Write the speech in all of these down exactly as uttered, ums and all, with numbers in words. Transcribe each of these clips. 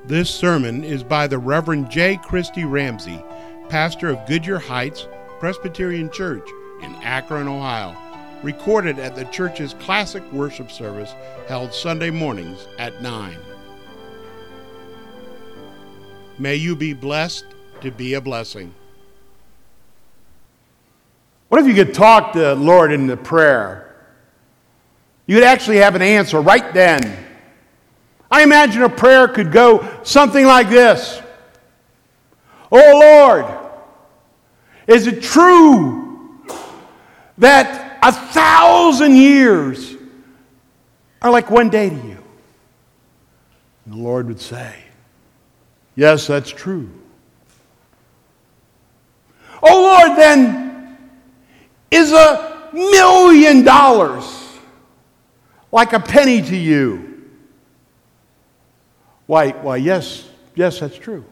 This sermon is by the Reverend J. Christy Ramsey, pastor of Goodyear Heights Presbyterian Church in Akron, Ohio, recorded at the church's classic worship service held Sunday mornings at nine. May you be blessed to be a blessing. What if you could talk to the Lord in the prayer? You could actually have an answer right then. I imagine a prayer could go something like this. Oh Lord, is it true that a thousand years are like one day to you? And the Lord would say, yes, that's true. Oh Lord, then, is a million dollars like a penny to you? Why, why, yes, yes, that's true.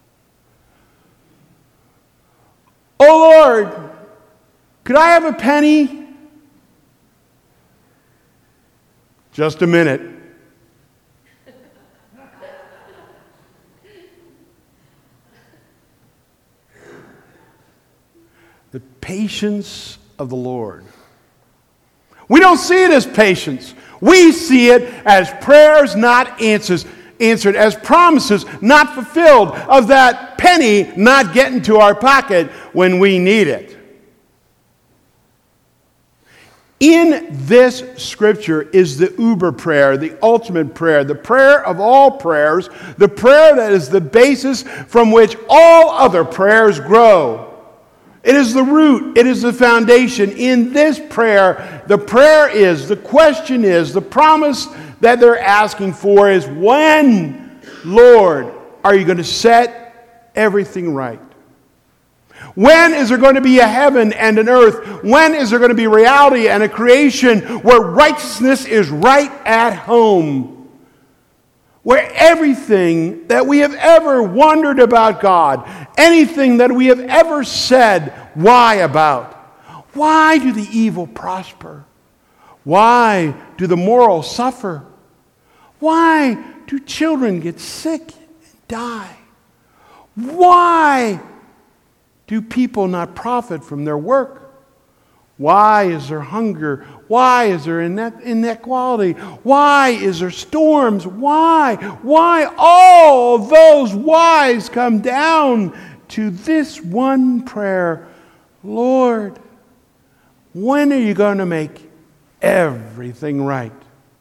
Oh Lord, could I have a penny? Just a minute. The patience of the Lord. We don't see it as patience. We see it as prayers not answers, answered, as promises not fulfilled, of that penny not getting to our pocket when we need it. In this scripture is the Uber prayer, the ultimate prayer, the prayer of all prayers, the prayer that is the basis from which all other prayers grow. It is the root. It is the foundation. In this prayer, the prayer is, the question is, the promise that they're asking for is, when, Lord, are you going to set everything right? When is there going to be a heaven and an earth? When is there going to be reality and a creation where righteousness is right at home? Where everything that we have ever wondered about God, anything that we have ever said, why about? Why do the evil prosper? Why do the moral suffer? Why do children get sick and die? Why do people not profit from their work? Why is there hunger? Why is there inequality? Why is there storms? Why? Why? All those whys come down to this one prayer. Lord, when are you going to make everything right?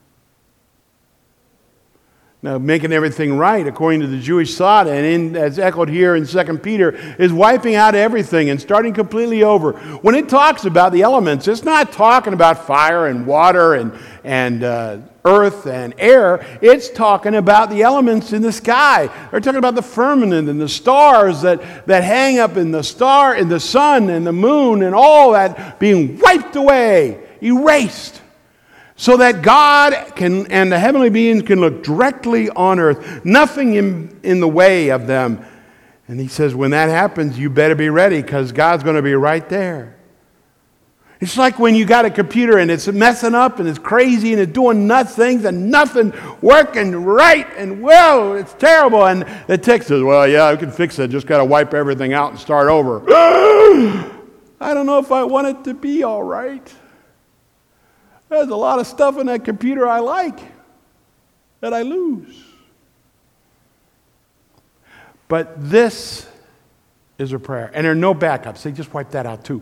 Now, making everything right, according to the Jewish thought, and in, as echoed here in Second Peter, is wiping out everything and starting completely over. When it talks about the elements, it's not talking about fire and water and, and uh, earth and air. It's talking about the elements in the sky. They're talking about the firmament and the stars that, that hang up in the star, in the sun and the moon and all that being wiped away, erased, so that God can and the heavenly beings can look directly on earth. Nothing in, in the way of them. And he says, when that happens, you better be ready, because God's going to be right there. It's like when you got a computer and it's messing up and it's crazy and it's doing nuts things and nothing working right and well, it's terrible. And the tech says, well, yeah, we can fix it. Just got to wipe everything out and start over. I don't know if I want it to be all right. There's a lot of stuff in that computer I like that I lose. But this is a prayer. And there are no backups. They just wipe that out too.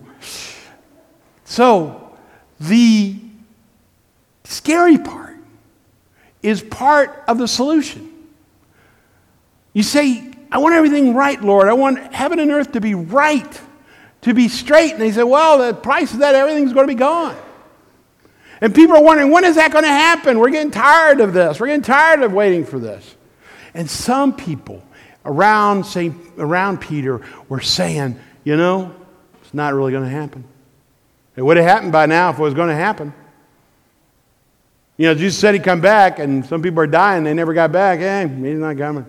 So the scary part is part of the solution. You say, I want everything right, Lord. I want heaven and earth to be right, to be straight. And they say, well, the price of that, everything's going to be gone. And people are wondering, when is that going to happen? We're getting tired of this. We're getting tired of waiting for this. And some people around Saint, around Peter were saying, you know, it's not really going to happen. It would have happened by now if it was going to happen. You know, Jesus said he'd come back, and some people are dying. They never got back. Hey, he's not coming.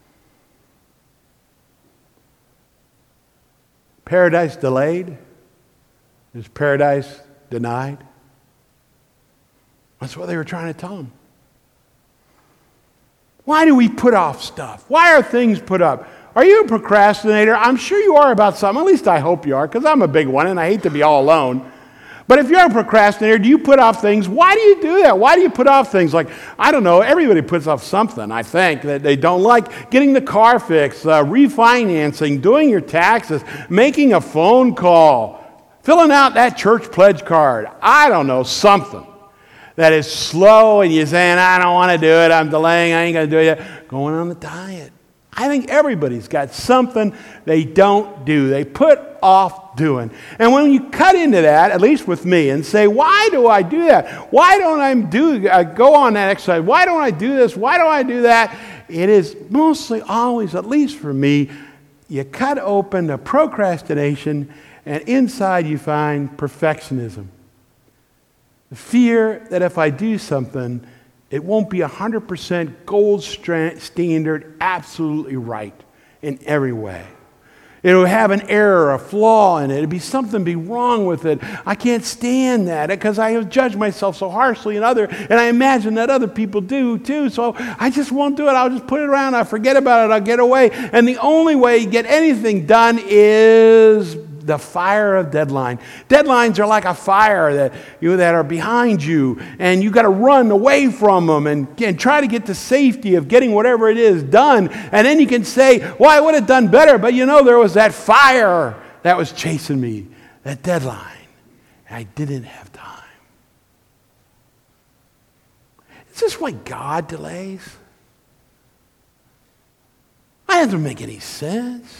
Paradise delayed? Is paradise denied? That's what they were trying to tell him. Why do we put off stuff? Why are things put up? Are you a procrastinator? I'm sure you are about something. At least I hope you are, because I'm a big one and I hate to be all alone. But if you're a procrastinator, do you put off things? Why do you do that? Why do you put off things? Like, I don't know, everybody puts off something, I think, that they don't like. Getting the car fixed, uh, refinancing, doing your taxes, making a phone call, filling out that church pledge card. I don't know, something that is slow and you're saying, I don't want to do it, I'm delaying, I ain't going to do it yet. Going on the diet. I think everybody's got something they don't do. They put off doing. And when you cut into that, at least with me, and say, why do I do that? Why don't I do uh, go on that exercise? Why don't I do this? Why don't I do that? It is mostly always, at least for me, you cut open the procrastination, and inside you find perfectionism. The fear that if I do something, it won't be one hundred percent gold standard, absolutely right in every way. It'll have an error, a flaw in it. It'll be something be wrong with it. I can't stand that because I have judged myself so harshly and other, and I imagine that other people do too. So I just won't do it. I'll just put it around. I'll forget about it. I'll get away. And the only way you get anything done is the fire of deadline. Deadlines are like a fire that you that are behind you, and you got to run away from them and, and try to get the safety of getting whatever it is done. And then you can say, well, I would have done better, but you know, there was that fire that was chasing me, that deadline, and I didn't have time. Is this why God delays? That doesn't make any sense.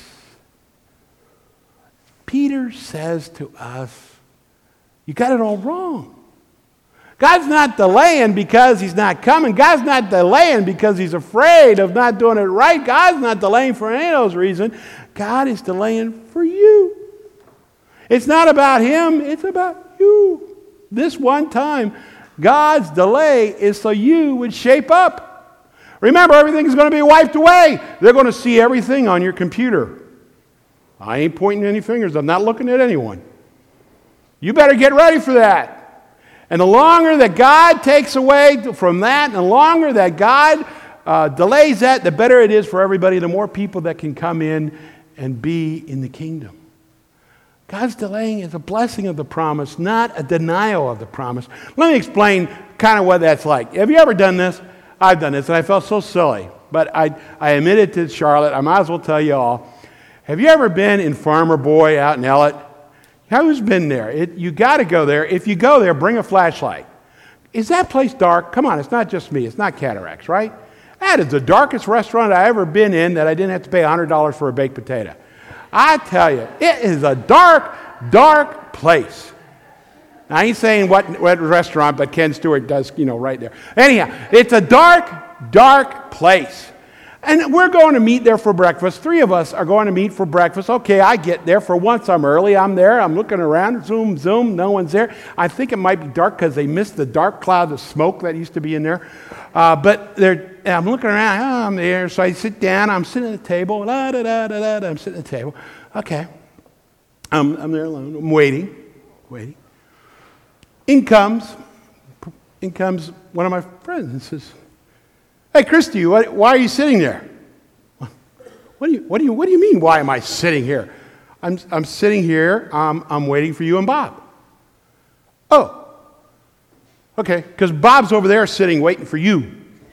Peter says to us, you got it all wrong. God's not delaying because he's not coming. God's not delaying because he's afraid of not doing it right. God's not delaying for any of those reasons. God is delaying for you. It's not about him, it's about you. This one time, God's delay is so you would shape up. Remember, everything's going to be wiped away. They're going to see everything on your computer. I ain't pointing any fingers. I'm not looking at anyone. You better get ready for that. And the longer that God takes away from that, and the longer that God uh, delays that, the better it is for everybody, the more people that can come in and be in the kingdom. God's delaying is a blessing of the promise, not a denial of the promise. Let me explain kind of what that's like. Have you ever done this? I've done this, and I felt so silly. But I, I admitted to Charlotte, I might as well tell you all. Have you ever been in Farmer Boy out in Ellett? Who's been there? It, you got to go there. If you go there, bring a flashlight. Is that place dark? Come on, it's not just me. It's not Cataracts, right? That is the darkest restaurant I've ever been in that I didn't have to pay one hundred dollars for a baked potato. I tell you, it is a dark, dark place. Now, I ain't saying what, what restaurant, but Ken Stewart does, you know, right there. Anyhow, it's a dark, dark place. And we're going to meet there for breakfast. Three of us are going to meet for breakfast. Okay, I get there. For once, I'm early. I'm there. I'm looking around. Zoom, zoom. No one's there. I think it might be dark because they missed the dark cloud of smoke that used to be in there. Uh, but they're, I'm looking around. Oh, I'm there. So I sit down. I'm sitting at the table. Da, da, da, da, da. I'm sitting at the table. Okay. I'm, I'm there alone. I'm waiting. Waiting. In comes, in comes one of my friends and says, hey, Christy, what, why are you sitting there? What do you, what do you, what do you mean, why am I sitting here? I'm, I'm sitting here, um, I'm waiting for you and Bob. Oh, okay, because Bob's over there sitting waiting for you.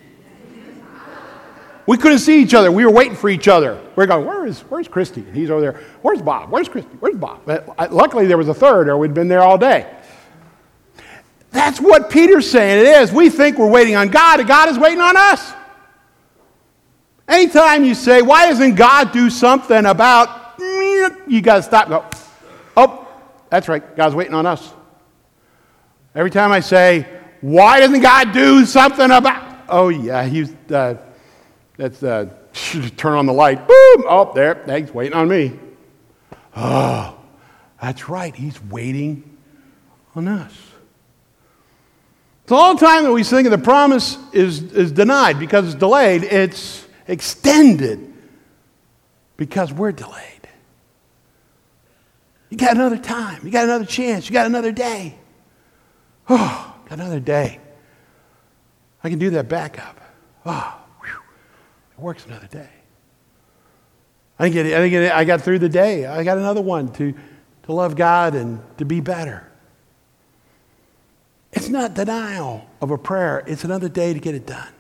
We couldn't see each other. We were waiting for each other. We we're going, where is, where's Christy? And he's over there. Where's Bob? Where's Christy? Where's Bob? But luckily, there was a third, or we'd been there all day. That's what Peter's saying it is. We think we're waiting on God, and God is waiting on us. Anytime you say, why doesn't God do something about, you got to stop and go, oh, that's right, God's waiting on us. Every time I say, why doesn't God do something about, oh yeah, he's, uh, that's, uh, turn on the light, boom, oh, there, he's waiting on me. Oh, that's right, he's waiting on us. So all the time that we think of the promise is, is denied because it's delayed, it's extended because we're delayed. You got another time. You got another chance. You got another day. Oh, got another day. I can do that backup. Oh, whew. works another day. I think, it, I think it, I got through the day. I got another one to, to love God and to be better. It's not denial of a prayer. It's another day to get it done.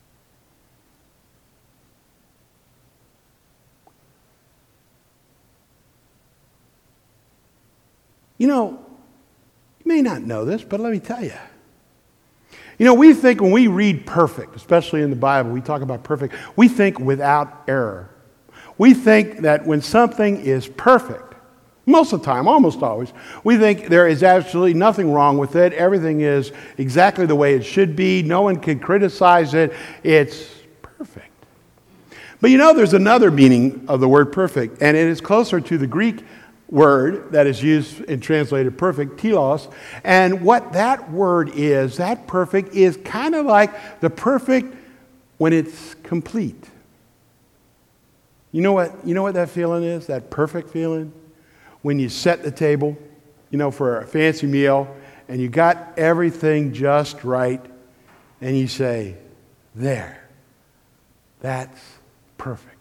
You know, you may not know this, but let me tell you. You know, we think when we read perfect, especially in the Bible, we talk about perfect, we think without error. We think that when something is perfect, most of the time, almost always, we think there is absolutely nothing wrong with it. Everything is exactly the way it should be. No one can criticize it. It's perfect. But you know, there's another meaning of the word perfect, and it is closer to the Greek word that is used and translated perfect, telos. And what that word is, that perfect, is kind of like the perfect when it's complete. You know what, you know what that feeling is, that perfect feeling? When you set the table, you know, for a fancy meal, and you got everything just right, and you say, there, that's perfect.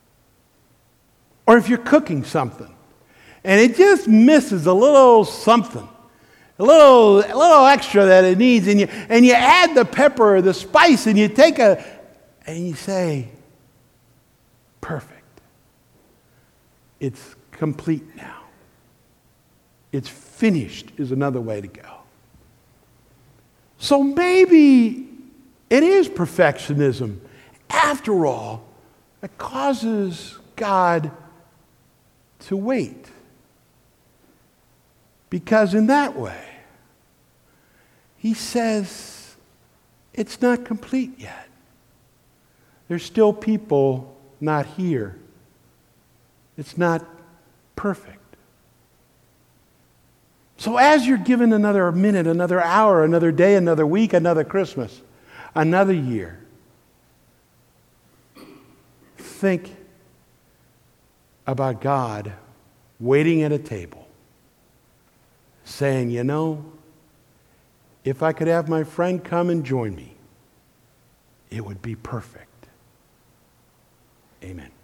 Or if you're cooking something, and it just misses a little something, a little, a little extra that it needs, and you, and you add the pepper or the spice, and you take a, and you say, perfect. It's complete now. It's finished is another way to go. So maybe it is perfectionism, after all, that causes God to wait. Because in that way, he says, it's not complete yet. There's still people not here. It's not perfect. So as you're given another minute, another hour, another day, another week, another Christmas, another year, think about God waiting at a table, saying, you know, if I could have my friend come and join me, it would be perfect. Amen.